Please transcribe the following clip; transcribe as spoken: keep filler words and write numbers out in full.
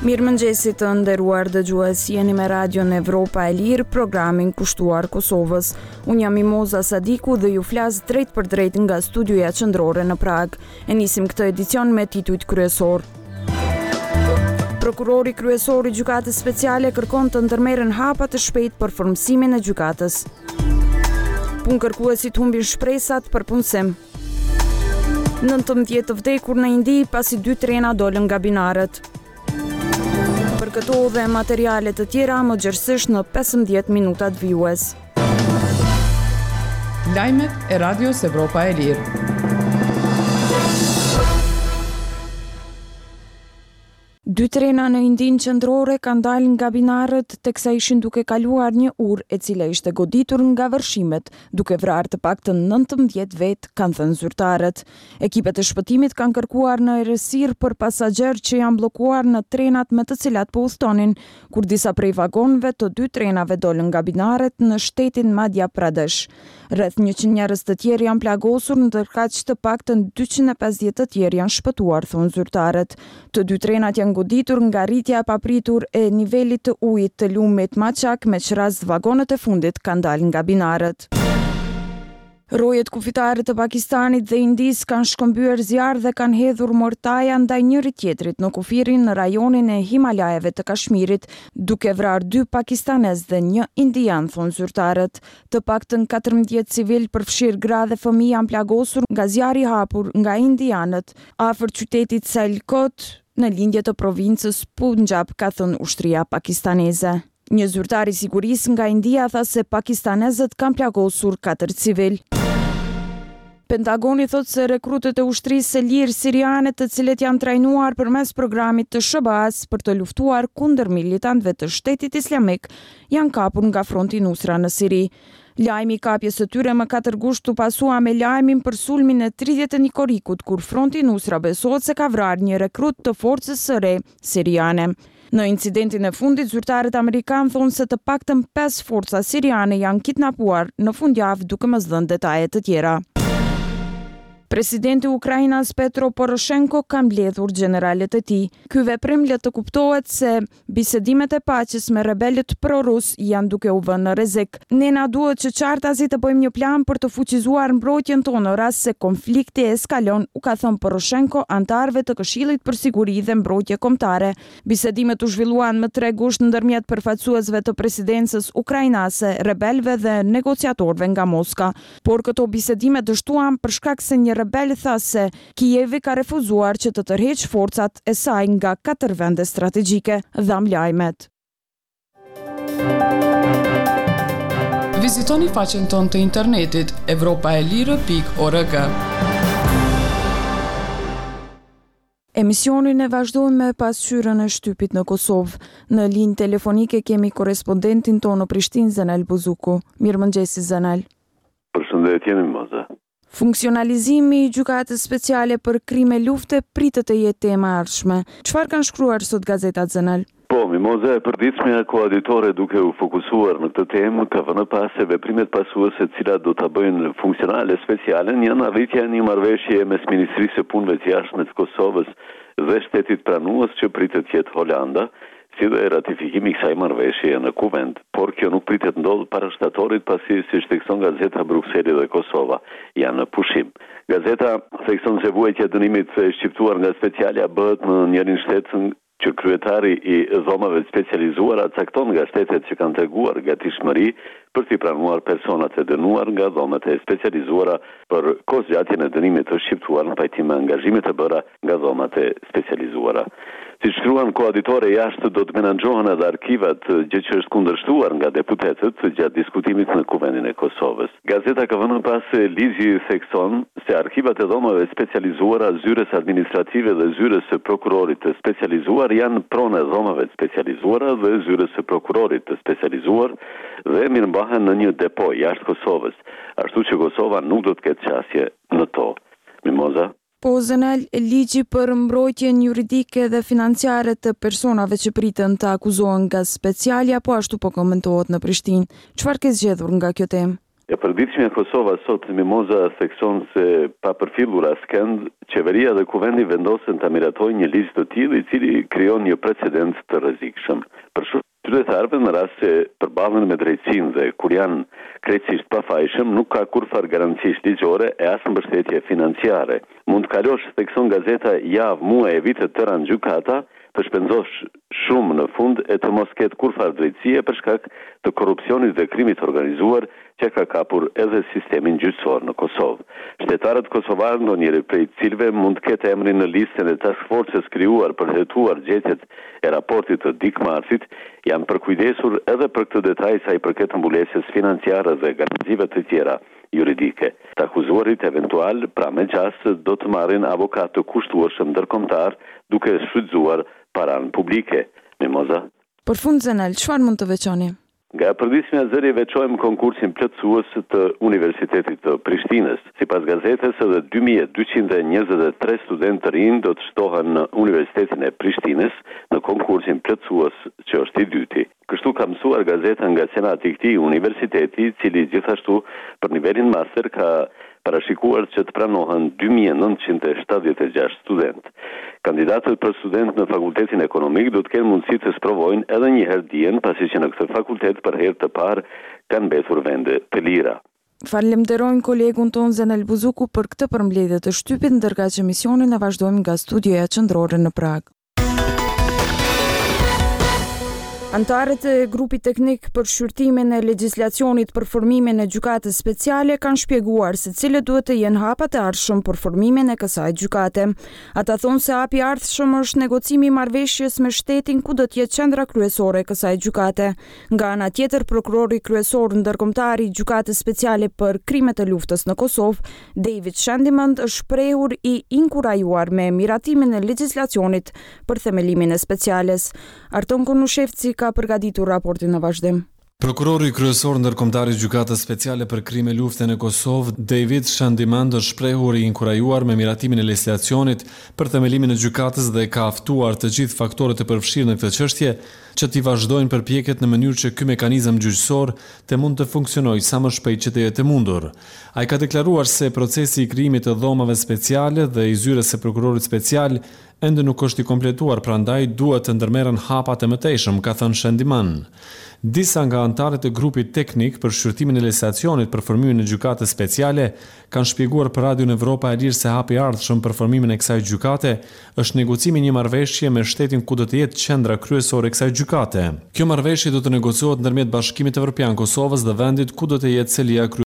Mirëmëngjesi të nderuar dëgjues, jeni me Radion Evropa e Lirë, programin kushtuar Kosovës. Unë jam Mimoza Sadiku dhe ju flas drejt për drejt nga studioja qendrore në Prag. E nisim këtë edicion me titujt kryesor. Prokurori kryesor i gjykatës speciale kërkon të ndërmerren hapa të shpejt për formësimin e gjykatës. Punë-kërkuesit humbin shpresat për punësim. nëntëmbëdhjetë të vdekur në Indi pasi dy trena dolën nga binarët. Për këto dhe materiale të tjera më gjerësisht në pesëmbëdhjetë minutat vijues. Lajmet e Radios Evropa e Lirë. Dy trena në Indinë qendrore kanë dalë nga binarët teksa ishin duke kaluar një urë e cila ishte goditur nga vërshimet, duke vrarë të paktën nëntëmbëdhjetë vetë, kanë thënë zyrtarët. Ekipet e shpëtimit kanë kërkuar në errësirë për pasagerë që janë bllokuar në trenat me të cilat po udhtonin, kur disa prej vagonëve të dy trenave dolën nga binarët në shtetin Madhya Pradesh. Rreth njëqind njerëz të tjerë janë plagosur, ndërkaq të paktën dyqind e pesëdhjetë të tjerë janë shpëtuar, thonë zyrtarët. Të dy trenat janë goditur nga rritja e papritur e nivelit të ujit të lumit Machak, me që rast vagonët e fundit kanë dalë nga binarët. Rojet kufitare të Pakistanit dhe Indis kanë shkëmbyer zjarr dhe kanë hedhur mortaja ndaj njëri tjetrit në kufirin në rajonin e Himalajeve të Kashmirit, duke vrarë dy pakistanez dhe një indian, thonë zyrtarët. Të paktën katërmbëdhjetë civil përfshirë gra dhe fëmijë janë plagosur nga zjarri i hapur nga indianët afër qytetit Sialkot në lindje të provincës Punjab, ka thënë ushtria pakistaneze. Një zyrtar i sigurisë nga India tha se pakistanezët kanë plagosur katër civil. Pentagoni thot se rekrutët e ushtrisë së lirë siriane, të cilët janë trajnuar përmes programit të S B A-s për të luftuar kundër militantëve të Shtetit Islamik, janë kapur nga fronti Nusra në Siri. Lajmi i kapjes së tyre më katër gusht u pasua me lajmin për sulmin e tridhjetë e një korikut, kur fronti Nusra besohet se ka vrarë një rekrut të forcës së re siriane. Në incidentin e fundit, zyrtarët amerikanë thonë se të paktën pesë forca siriane janë kidnapuar në fundjavë, duke mos dhënë detaje të tjera. Presidenti i Ukrainës Petro Poroshenko ka mbledhur generalet e tij. Ky veprim le të kuptohet se bisedimet e paqes me rebelët prorus janë duke u vënë në rrezik. Ne na duhet që qartazi të bëjmë një plan për të fuqizuar mbrojtjen tonë në rast se konflikti eskalon, u ka thënë Poroshenko antarëve të Këshillit për Siguri dhe Mbrojtje Kombëtare. Bisedimet u zhvilluan më tre gusht ndërmjet përfaqësuesve të presidencës ukrainase, rebelëve dhe negociatorëve nga Moska, por këto bisedime dështuan për shkak se një rebel tha se Kijevi ka refuzuar që të tërheqë forcat e saj nga katër vende strategjike, dham lajmet. Vizitoni faqen tonë të internetit evropa e lirë pikë org. Emisionin e vazhdojmë me pasqyrën e shtypit në Kosovë. Në linjë telefonike kemi korrespondentin tonë në Prishtinë, Zenel Buzuku. Mirëmëngjesi Zenel. Përshëndetje Mimoza. Funksionalizimi i gjykatës speciale për krime lufte pritet të jetë tema e ardhshme. Çfarë kanë shkruar sot gazetat, Zenel? Po, Mimoza, e përditshmja koauditore duke u fokusuar në këtë temë ka vënë pas se veprimet pasuese të cilat do ta bëjnë funksionale speciale janë arritja e një marrëveshje mes Ministrisë së Punëve të Jashtme të Kosovës dhe shtetit pranues që pritet të jetë Holanda, si dhe ratifikimi i kësaj marrëveshje në Kuvend, por kjo nuk pritet ndodh para shtatorit pasi, siç thekson gazeta Brukseli dhe Kosova, janë në pushim. Gazeta thekson se vuajtja e dënimit e shqiptuar nga specialja bëhet në njërin shtet që kryetari i dhomave specializuara cakton nga shtetet që kanë treguar gatishmëri për t'i pranuar personat e dënuar nga dhomat e specializuara për kohëzgjatjen e dënimit të shqiptuar në pajtim me angazhimet e bëra nga dhomat e specializuara. Si shkruan koauditore jashtë do të menaxhohen edhe arkivat, gjë që është kundërshtuar nga deputetët gjatë diskutimit në Kuvendin e Kosovës. Gazeta ka vënë pas se ligji thekson se arkivat e dhomave specializuara, zyres administrative dhe zyres së prokurorit të specializuar janë pronë e dhomave të specializuara dhe zyres së prokurorit të specializuar dhe mirëmbahen në një depo jashtë Kosovës, ashtu që Kosova nuk do të ketë qasje në to. Mimoza? Po, Zenel, ligji për mbrojtjen juridike dhe financiare të personave që pritën të akuzohen nga specialja, po ashtu po komentohet në Prishtinë. Çfarë ke zgjedhur nga kjo temë? E përditshmja Kosova sot Mimoza thekson se pa përfillur askënd, qeveria dhe kuvendi vendosen ta miratojnë një ligj të tillë i cili krijon një precedent të rrezikshëm. Për shumë qytetarëve në rast se përballen me drejtësinë dhe kur janë krejtësisht pafajshëm, nuk ka kurfar garancish ligjore e as mbështetje financiare. Mund të kalosh, thekson gazeta, javë, muaj e vite të tëra në gjykata, të shpenzosh shumë në fund e të mos ketë kurfar drejtësie për shkak të korrupsionit dhe krimit organizuar që ka kapur edhe sistemin gjyqësor në Kosovë. Shtetarët kosovarë, ndonjëri prej cilëve mund të ketë emrin në listën e task forces krijuar për hetuar gjetjet e raportit të dikmarsit, janë përkujdesur edhe për këtë detaj sa i përket mbulesjes financiare dhe garantive të tjera juridike. Të akuzuarit eventual, pra me qas, do të marrin avokat të kushtueshëm ndërkombëtar duke shfrytzuar paranë publike. Mimoza. Për fund Zenel, çfarë mund të veçoni? Nga përditshmja zëri veçojmë konkursin plotësues të Universitetit të Prishtinës. Sipas gazetës, edhe dy mijë e dyqind e njëzet e tre studentë të rinj do të shtohen në Universitetin e Prishtinës në konkursin plotësues që është i dyti. Kështu ka mësuar gazeta nga senati i këtij universiteti, i cili gjithashtu për nivelin master ka parashikuar që të pranohen dy mijë e nëntëqind e shtatëdhjetë e gjashtë studentë. Kandidatët për student në Fakultetin Ekonomik do të kenë mundësi të sprovojnë edhe një herë dijen, pasi që në këtë fakultet për herë të parë kanë mbetur vende të lira. Falenderojmë kolegun ton Zenel Buzuku për këtë përmbledhje të shtypit, ndërkaq që emisionin e vazhdojmë nga studioja qendrore në Prag. Antarët e grupit teknik për shqyrtimin e legjislacionit për formimin e gjykatës speciale kanë shpjeguar se cilët duhet të jenë hapat e ardhshëm për formimin e kësaj gjykate. Ata thonë se hapi i ardhshëm është negocimi i marrëveshjes me shtetin ku do të jetë qendra kryesore e kësaj gjykate. Nga ana tjetër, prokurori kryesor ndërkombëtar i gjykatës speciale për krimet e luftës në Kosovë, David Shandimand, është shprehur i inkurajuar me miratimin e legjislacionit për themelimin e speciales. Arton Konushevci ka përgatitur raportin në vazhdim. Prokurori kryesor ndërkombëtar i gjykatës speciale për krime lufte në Kosovë, David Shandimand, është shprehur i inkurajuar me miratimin e legjislacionit për themelimin e gjykatës dhe ka ftuar të gjithë faktorët e përfshirë në këtë çështje që t'i vazhdojnë përpjekjet në mënyrë që ky mekanizëm gjyqësor të mund të funksionojë sa më shpejt që të jetë e mundur. Ai ka deklaruar se procesi i krijimit të dhomave speciale dhe i zyrës së prokurorit special ende nuk është i kompletuar, prandaj duhet të ndërmerren hapa të mëtejshëm, ka thënë Shandimand. Disa nga antarët e grupit teknik për shqyrtimin e legjislacionit për formimin e gjykatës speciale kanë shpjeguar për Radion Evropa e Lirë se hapi i ardhshëm për formimin e kësaj gjykate është negocimi i një marrëveshje me shtetin ku do të jetë qendra kryesore e kësaj gjykate. Kjo marrëveshje do të negociohet ndërmjet Bashkimit Evropian Kosovës dhe vendit ku do të jetë selia